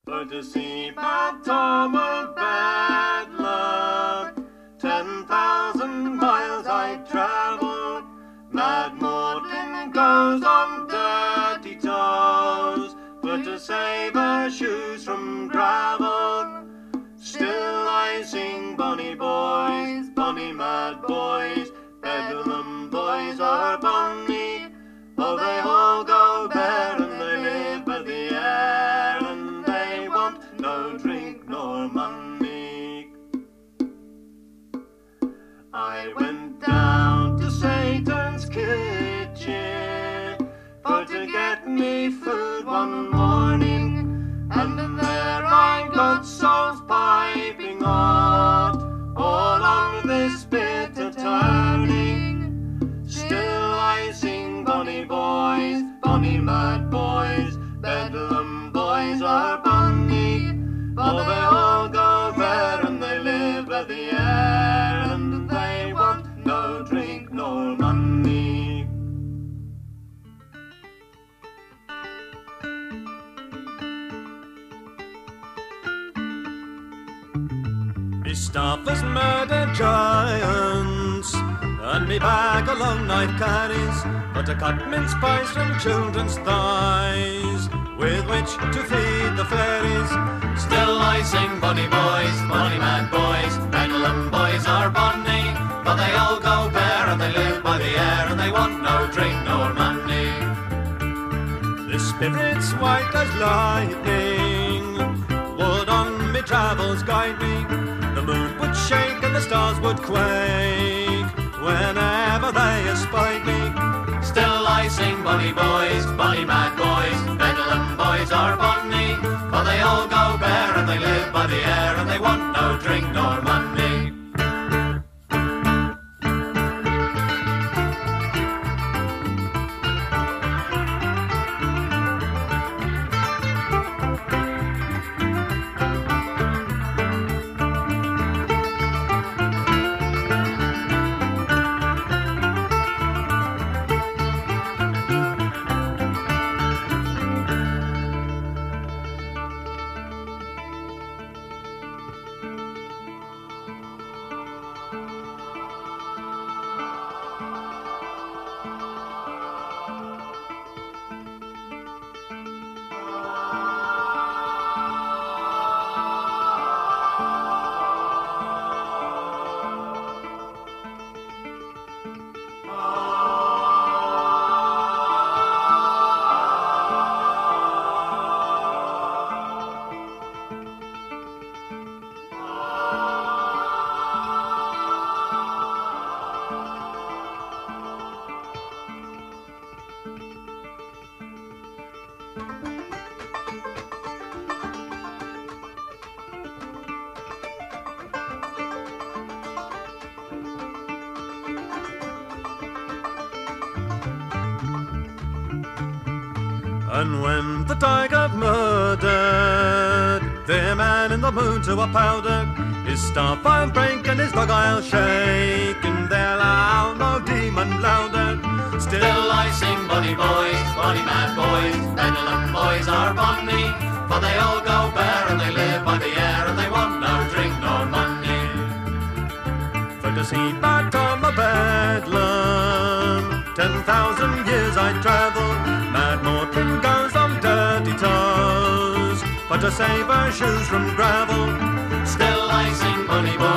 For to see Bad Tom of Bedlam, 10,000 miles I travelled. Mad Morton goes on dirty toes, for to save her shoes from gravel. Still I sing, bonny boys, bonny mad boys, Bedlam boys are bonny. Oh, they all go bare and they live by the air, and they want no drink nor money. I went down to Satan's kitchen for to get me food one morning, and there I got souls piping hot all on this bit of turning. Still I sing, bonny boys, bonny mad boys, Bedlam boys are bonny. For they all go bare and they live by the air, and they want no drink nor money. Me staffers murder giants, and me bag a long knife carries, but to cut mince pies from children's thighs, with which to feed the fairies. Still I sing, bonny boys, bonny mad boys, Bedlam boys are bonny. For they all go bare and they live by the air, and they want no drink nor money. The spirits white as lightning would on me travels guide me. The moon would shake and the stars would quake whenever they espied me. Still I sing, bonny boys, bonny mad boys, Bedlam boys are bonny. For they all go bare and they live by the air, and they want no drink nor money. And when the tiger murdered the man in the moon to a powder, his staff I'll break and his dog I'll shake, and they'll howl no demon louder. Still I sing, bonny boys, bonny mad boys, Bedlam boys are bonny. For they all go bare and they live by the air, and they want no drink nor money. For to see Bad Tom of Bedlam, 10,000 years I travelled. Mad Morton goes on dirty toes, but to save her shoes from gravel. Still I sing, bonny boys,